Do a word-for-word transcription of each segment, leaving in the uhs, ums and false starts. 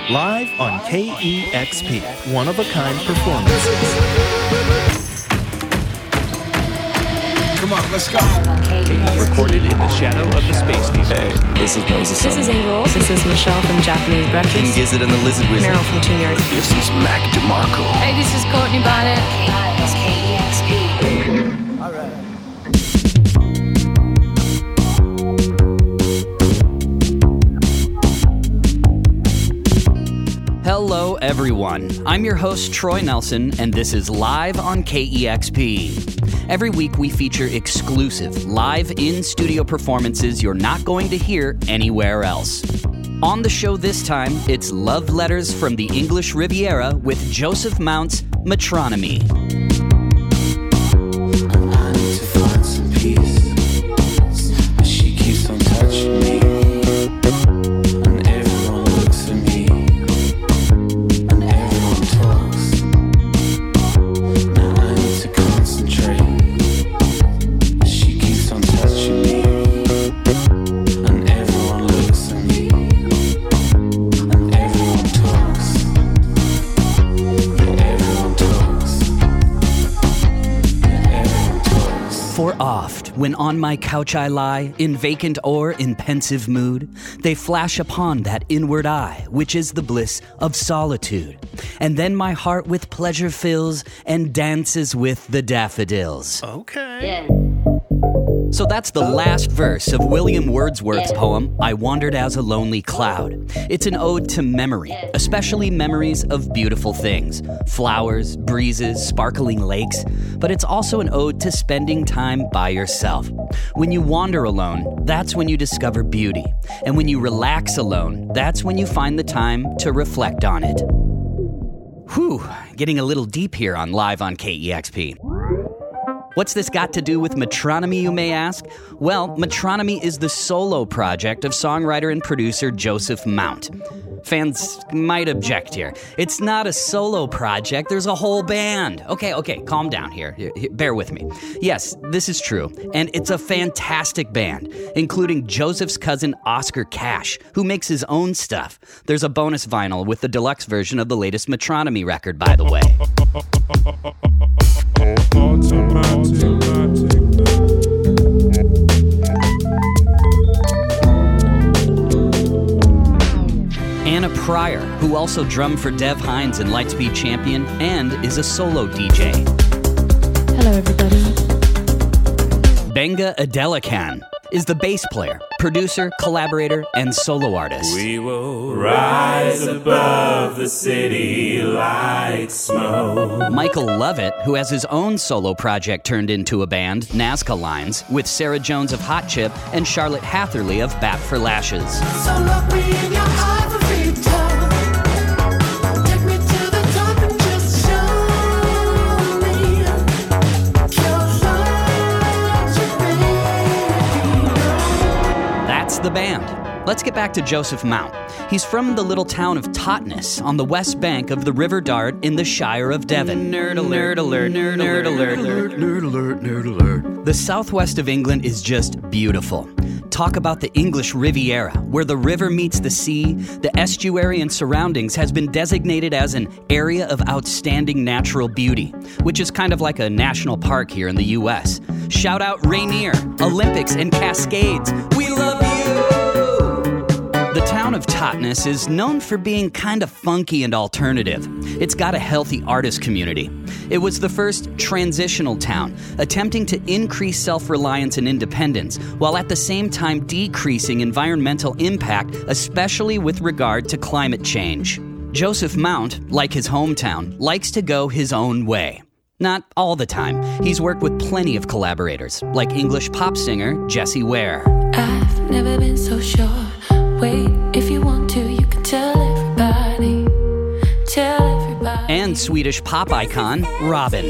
live on K E X P, one-of-a-kind performances. Come on, let's go. Recorded in the shadow of the space station. Hey, this is Moses. This is Angel. This is Michelle from Japanese Breakfast. King Gizzard and the Lizard Wizard. Meryl from Teen Yard. This is Mac DeMarco. Hey, this is Courtney Bonnet. K E X P. All right. Hello, everyone. I'm your host, Troy Nelson, and this is Live on K E X P. Every week, we feature exclusive, live in-studio performances you're not going to hear anywhere else. On the show this time, it's Love Letters from the English Riviera with Joseph Mount's Metronomy. I need to find some peace, but she keeps on touching me. And everyone looks at me, and everyone talks. Now I need to concentrate. She keeps on touching me, and everyone looks at me, and everyone talks. Yeah, everyone talks. Yeah, everyone talks. For oft, when on my couch I lie, in vacant or in pensive mood, they flash upon that inward eye, which is the bliss of solitude. And then my heart with pleasure fills and dances with the daffodils. Okay. So that's the last verse of William Wordsworth's poem, I Wandered as a Lonely Cloud. It's an ode to memory, especially memories of beautiful things, flowers, breezes, sparkling lakes, but it's also an ode to spending time by yourself. When you wander alone, that's when you discover beauty. And when you relax alone, that's when you find the time to reflect on it. Whew, getting a little deep here on Live on K E X P. What's this got to do with Metronomy, you may ask? Well, Metronomy is the solo project of songwriter and producer Joseph Mount. Fans might object here. It's not a solo project, there's a whole band. Okay, okay, calm down here. Here, here. Bear with me. Yes, this is true, and it's a fantastic band, including Joseph's cousin Oscar Cash, who makes his own stuff. There's a bonus vinyl with the deluxe version of the latest Metronomy record, by the way. Anna Pryor, who also drummed for Dev Hynes and Lightspeed Champion, and is a solo D J. Hello, everybody. Benga Adelakan is the bass player, producer, collaborator, and solo artist. We will rise above the city like smoke. Michael Lovett, who has his own solo project turned into a band, Nazca Lines, with Sarah Jones of Hot Chip and Charlotte Hatherley of Bat for Lashes. So look me in your ivory tower. Take me to the top and just show me your logic, baby. That's the band. Let's get back to Joseph Mount. He's from the little town of Totnes on the west bank of the River Dart in the Shire of Devon. Nerd alert, alert, nerd alert, alert, alert, nerd alert, nerd alert. The southwest of England is just beautiful. Talk about the English Riviera, where the river meets the sea. The estuary and surroundings has been designated as an area of outstanding natural beauty, which is kind of like a national park here in the U S. Shout out Rainier, Olympics, and Cascades. We love you! The town of Totnes is known for being kind of funky and alternative. It's got a healthy artist community. It was the first transitional town, attempting to increase self-reliance and independence, while at the same time decreasing environmental impact, especially with regard to climate change. Joseph Mount, like his hometown, likes to go his own way. Not all the time. He's worked with plenty of collaborators, like English pop singer Jessie Ware. I've never been so sure. Wait, if you want to, you can tell everybody. Tell everybody. And Swedish pop icon Robin.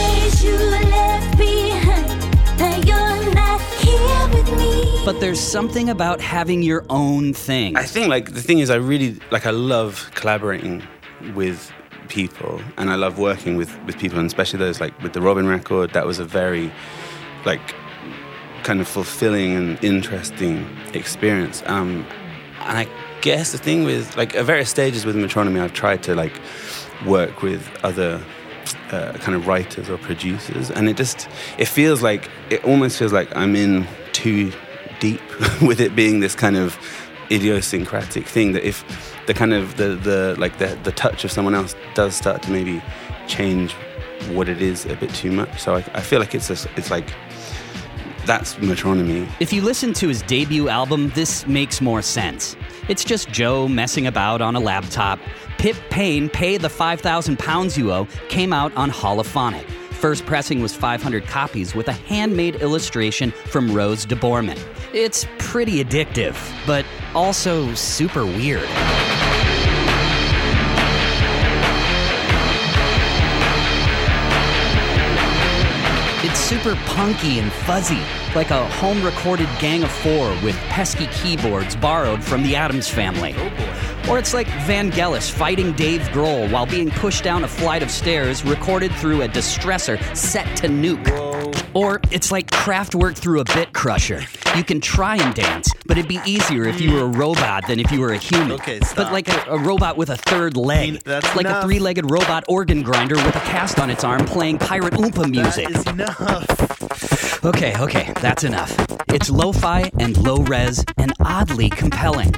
But there's something about having your own thing. I think, like, the thing is, I really, like, I love collaborating with people, and I love working with, with people, and especially those, like, with the Robin record, that was a very, like, kind of fulfilling and interesting experience. Um, and I guess the thing with, like, at various stages with Metronomy, I've tried to, like, work with other uh, kind of writers or producers, and it just, it feels like, it almost feels like I'm in too deep with it being this kind of idiosyncratic thing, that if the kind of, the, the like, the, the touch of someone else does start to maybe change what it is a bit too much. So I, I feel like it's a, it's like, that's Metronomy. If you listen to his debut album, this makes more sense. It's just Joe messing about on a laptop. Pip Payne, Pay the five thousand pounds You Owe, came out on Holophonic. First pressing was five hundred copies with a handmade illustration from Rose de Borman. It's pretty addictive, but also super weird. It's super punky and fuzzy, like a home-recorded Gang of Four with pesky keyboards borrowed from the Addams Family. Oh boy. Or it's like Vangelis fighting Dave Grohl while being pushed down a flight of stairs recorded through a distressor set to Nuke. Whoa. Or it's like Kraftwerk through a bit crusher. You can try and dance, but it'd be easier if you were a robot than if you were a human. Okay, stop. But like a, a robot with a third leg. I mean, that's like enough. a three-legged robot organ grinder with a cast on its arm playing Pirate Oompa music. That is enough. Okay, okay, that's enough. It's lo-fi and low-res and oddly compelling.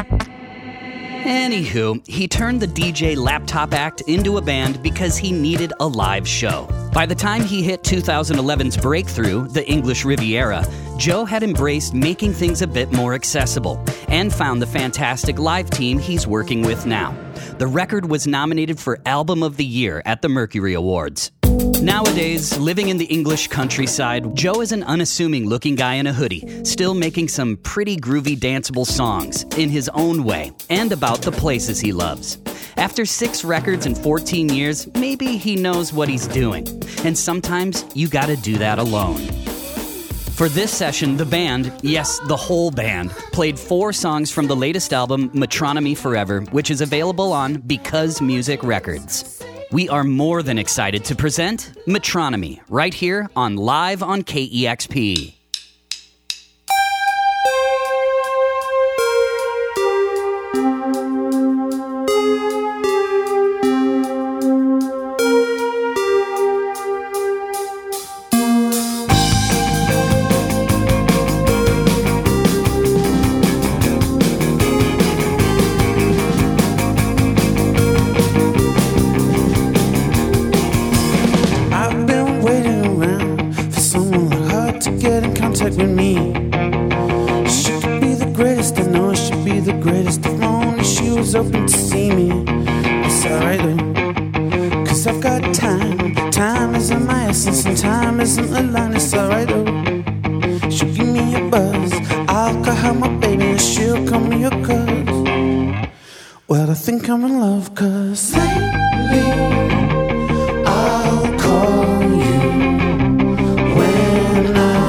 Anywho, he turned the D J laptop act into a band because he needed a live show. By the time he hit two thousand eleven's breakthrough, the English Riviera, Joe had embraced making things a bit more accessible and found the fantastic live team he's working with now. The record was nominated for Album of the Year at the Mercury Awards. Nowadays, living in the English countryside, Joe is an unassuming-looking guy in a hoodie, still making some pretty groovy danceable songs in his own way and about the places he loves. After six records and fourteen years, maybe he knows what he's doing. And sometimes you gotta do that alone. For this session, the band, yes, the whole band, played four songs from the latest album, Metronomy Forever, which is available on Because Music Records. We are more than excited to present Metronomy right here on Live on K E X P. With me, she could be the greatest. I know she'd be the greatest. If only she was open to see me. It's alright though, cause I've got time. Time isn't my essence, and time isn't a line. It's alright though. She'll give me a buzz. I'll call her my baby, and she'll call me a cuz. Well, I think I'm in love, cause lately I'll call you when I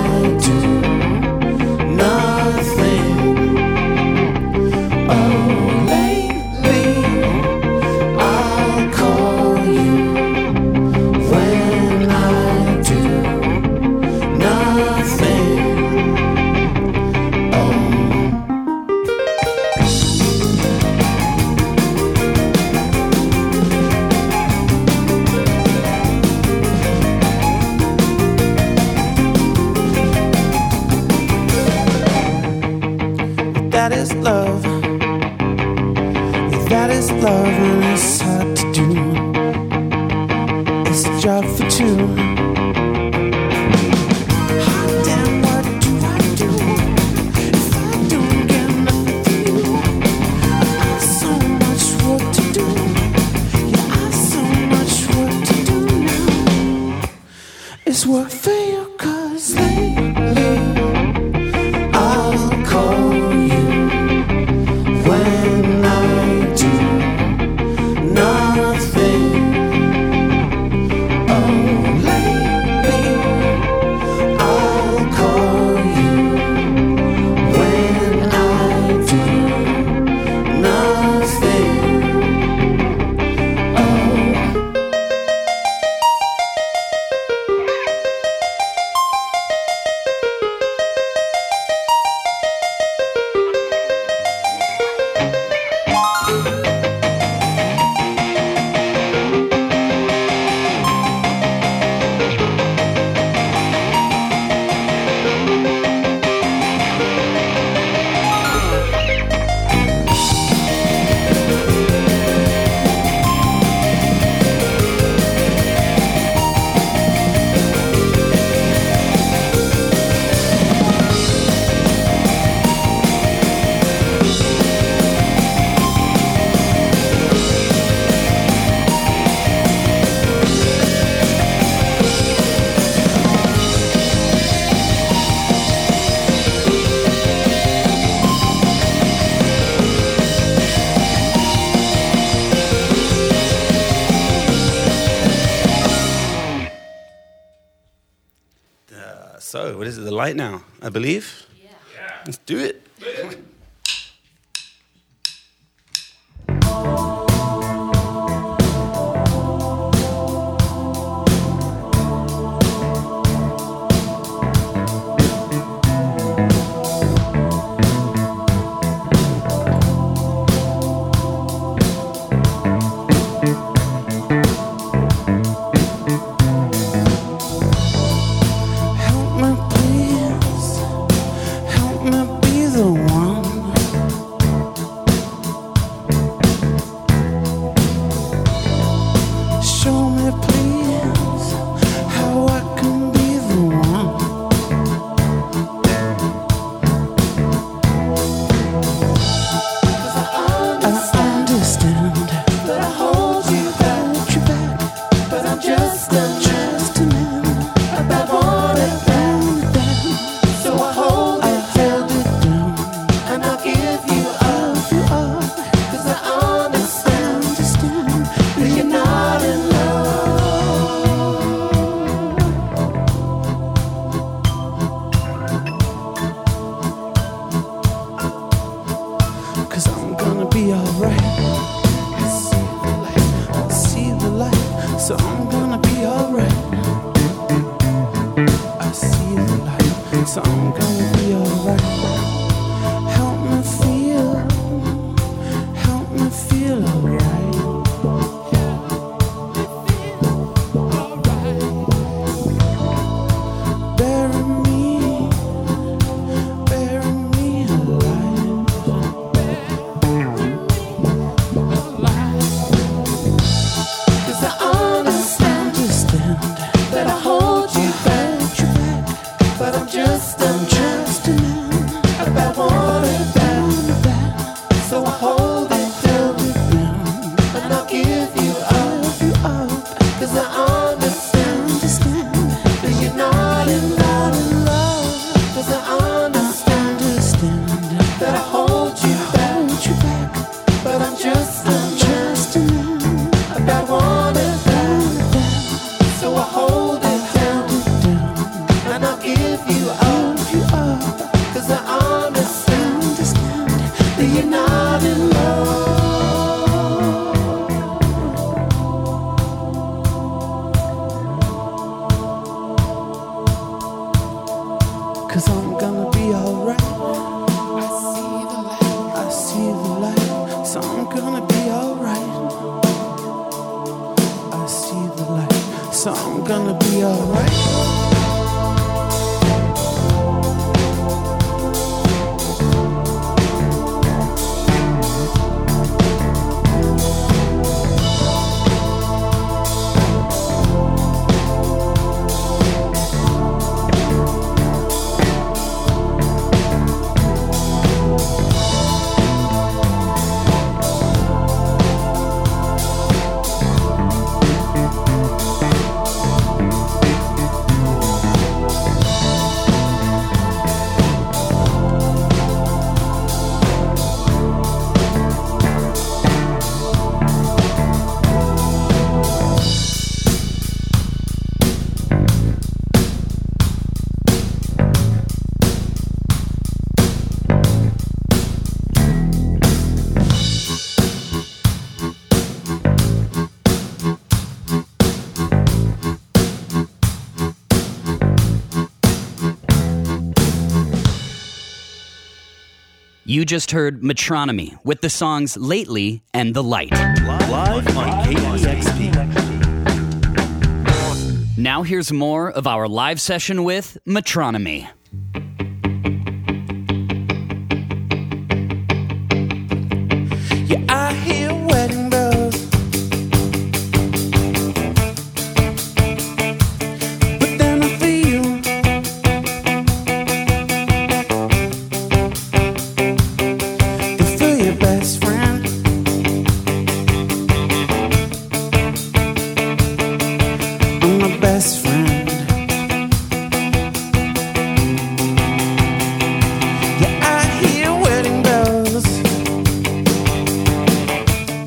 that is love. Yeah, that is love, and it's hard to do. It's a job for two. Hot damn, what do I do if I don't get nothing from you? I got so much work to do. Yeah, I have so much work to do now. It's work for you, cause lately I'll call you when I do nothing. Oh, lately So, what is it? The light now, I believe? Yeah. yeah. Let's do it. You just heard Metronomy with the songs Lately and The Light. Live on K E X P. Now here's more of our live session with Metronomy. Yeah, I hear wedding bells, but then I feel you feel your best friend. I'm my best friend. Yeah, I hear wedding bells,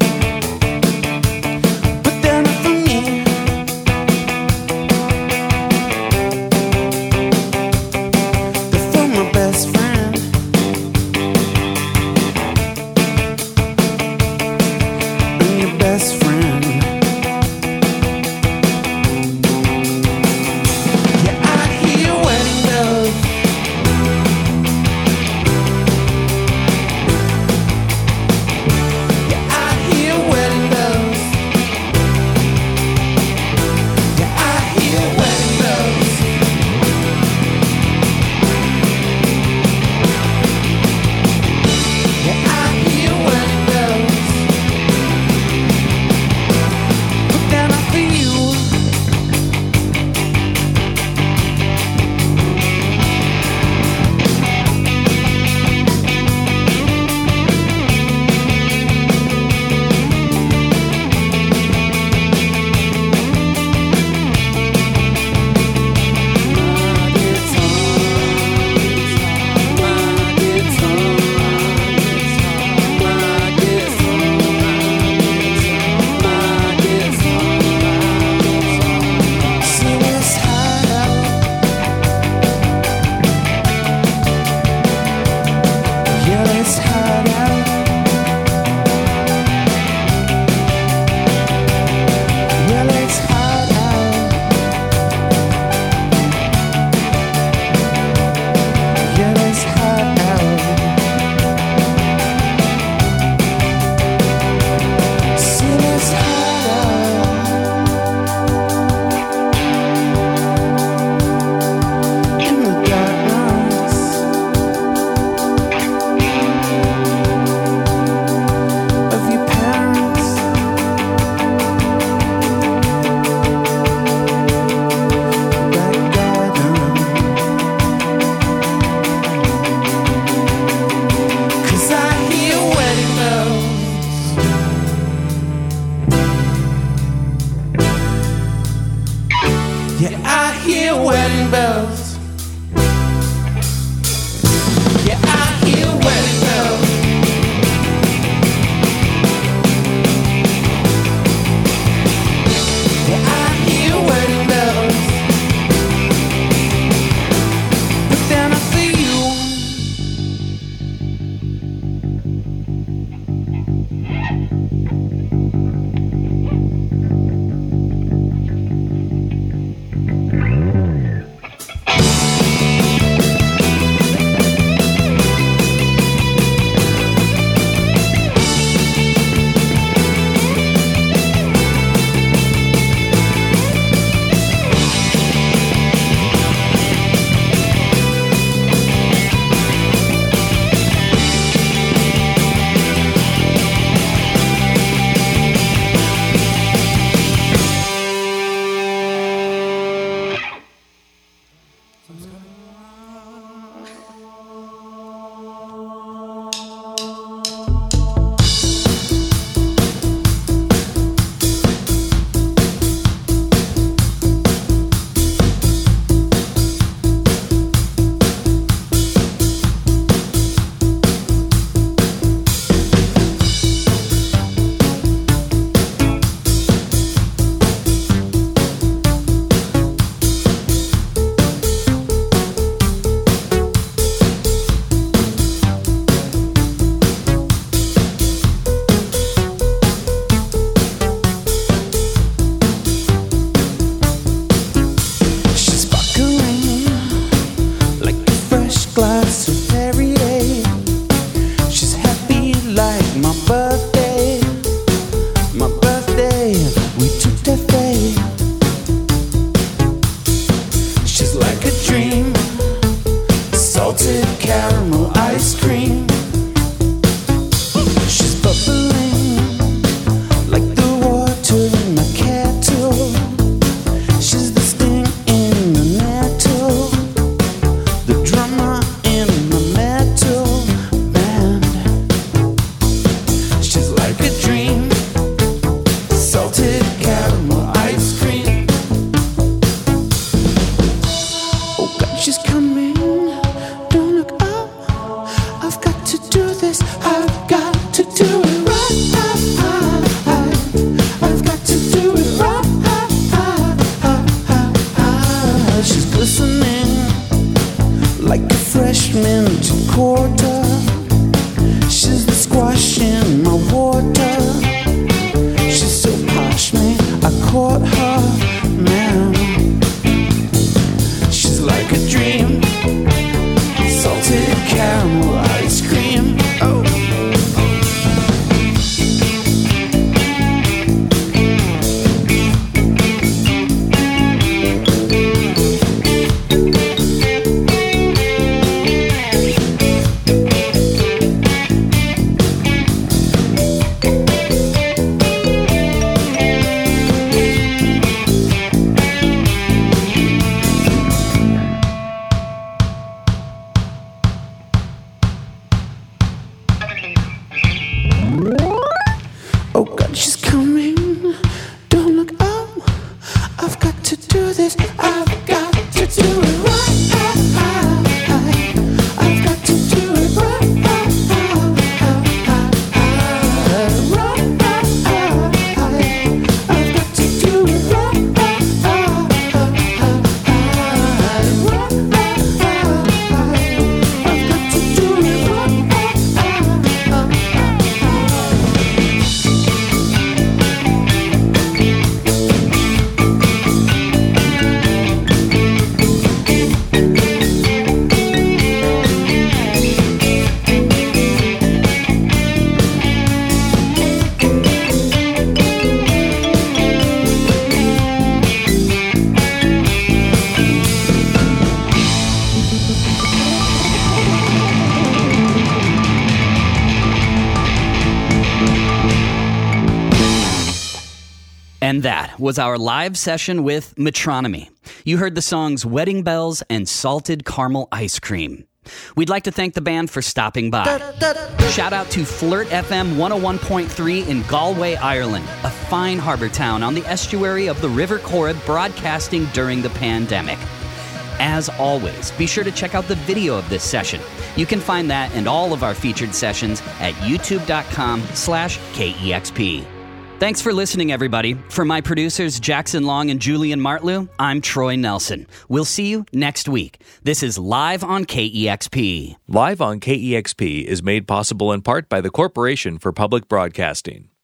And that was our live session with Metronomy. You heard the songs Wedding Bells and Salted Caramel Ice Cream. We'd like to thank the band for stopping by. Shout out to Flirt F M one oh one point three in Galway, Ireland, a fine harbour town on the estuary of the River Corrib, broadcasting during the pandemic. As always, be sure to check out the video of this session. You can find that and all of our featured sessions at youtube.com slash KEXP. Thanks for listening, everybody. For my producers, Jackson Long and Julian Martlew, I'm Troy Nelson. We'll see you next week. This is Live on K E X P. Live on K E X P is made possible in part by the Corporation for Public Broadcasting.